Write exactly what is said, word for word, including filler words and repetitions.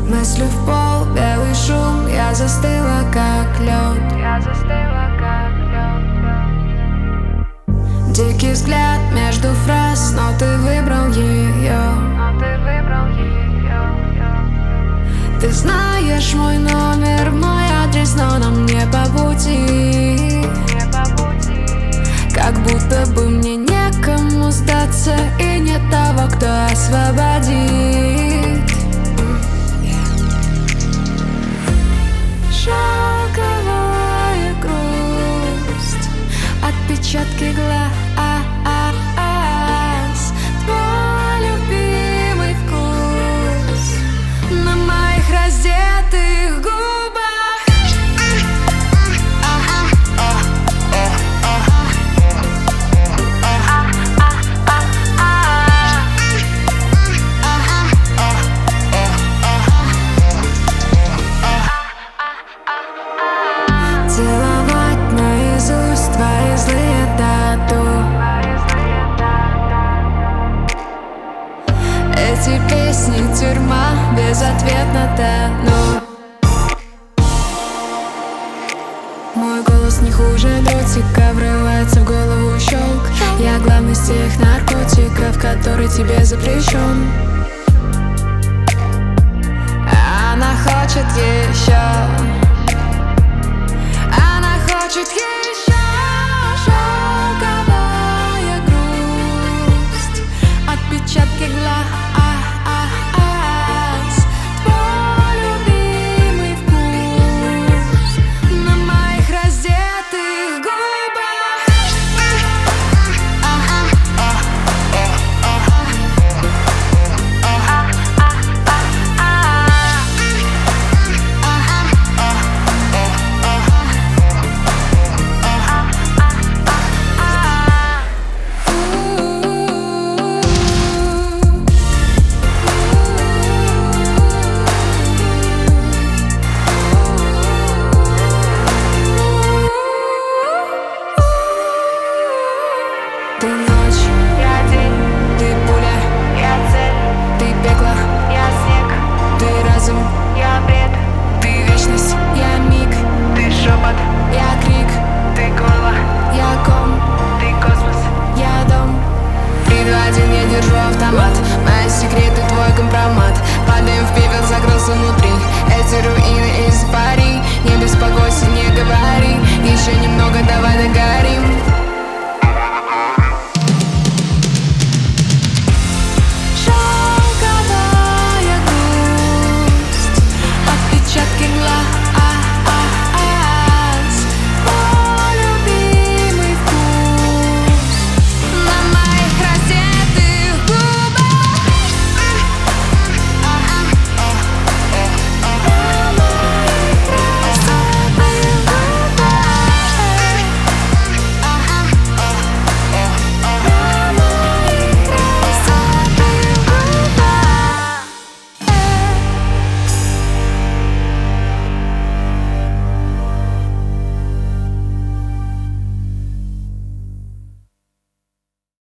Мысли в пол, белый шум, я застыла как лед. Я застыла как лед. Дикий взгляд между фраз, но ты выбрал ее. Но ты выбрал ее. Ты знаешь мой номер, мой адрес, но нам не по пути. Не по пути. Как будто бы мне некому сдаться, и нет того, кто освободит. Шоковая грусть, отпечатки глаз, твой любимый вкус на моих раздетых губах. Целовать наизусть твои злые тату. Эти песни тюрьма, безответно тону. Мой голос не хуже лютика, врывается в голову щелк. Я главный из тех наркотиков, который тебе запрещен.